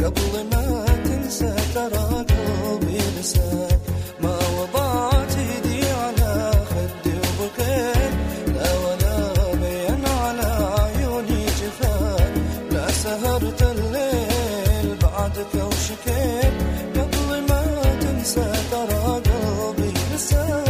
قبل ما تنسى ترى قلبي نساك. ما وضعت يدي على خدي وبكيت، لا ولا بين على عيوني جفاك. لا سهرت الليل بعدك وشكيت، قبل ما تنسى ترى قلبي نساك.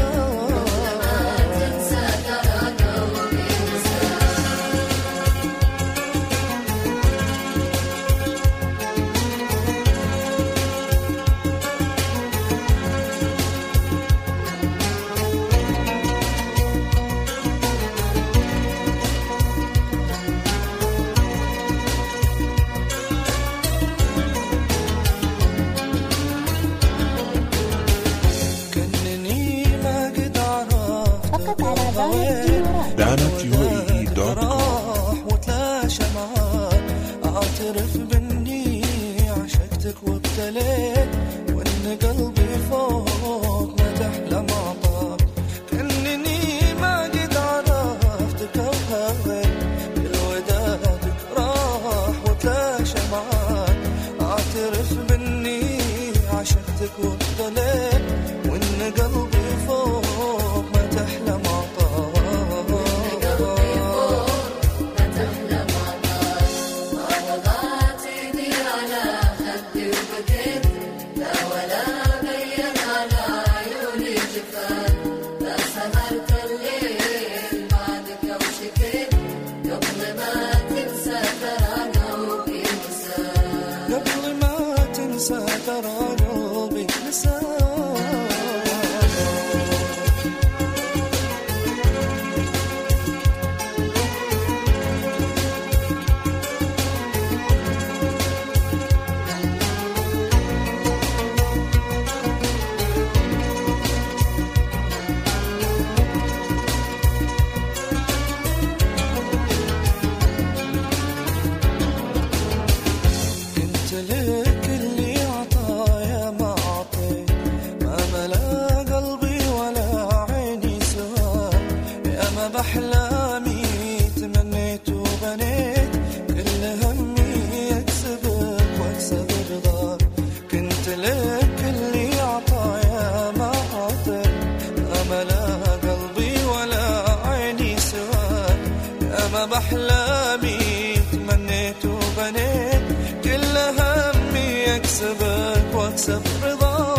راح وتلاشى معاك. اعترف باني عشقتك وابتليت، وان قلبي فوق ما تحلم عطاك. كأنني ما قد عرفتك او هويت، بالودادك راح وتلاشى معاك. اعترف باني عشقتك وابتليت، وان قلبي فوق ما تحلم عطاك. قبل ما تنسى ترى قلبي نساك. لك اللي عطايا ما عطيت، ما ملا قلبي ولا عيني سواك. يا ما بأحلامي تمنيت وبنيت، كل همي أكسبك وأكسب رضاك. كنت لك اللي عطايا ما عطيت، ما ملا قلبي ولا عيني سواك. يا ما بأحلامي تمنيت وبنيت، كل همي أكسبك وأكسب رضاك.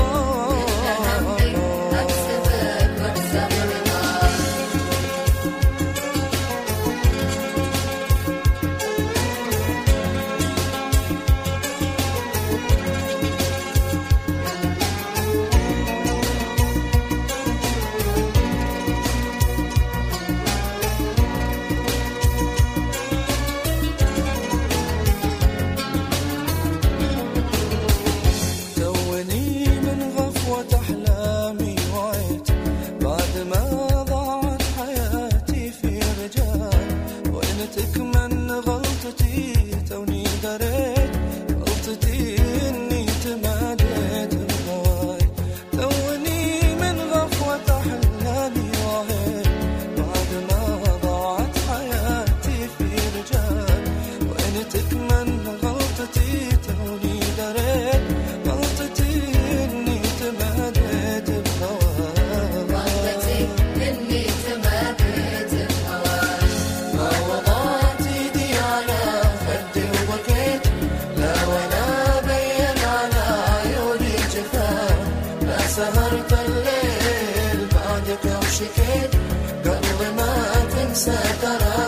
أحلامي وعيت بعد ما ضاعت حياتي في رجال، وإن تكمن غلطتي توني دريت. غلطتي إني تماديت بهواي، توني من غفوة أحلامي وعيت بعد ما ضاعت حياتي في رجال، وإن تكمن غلطتي توني دريت. غلطتي إني تماديت بهواك، غلطتي إني تماديت بهواك. ما وضعت يدي على خدي وبكيت، لا ولا بين على عيوني جفاك. لا سهرت الليل بعدك وشكيت، قبل ما تنسى ترى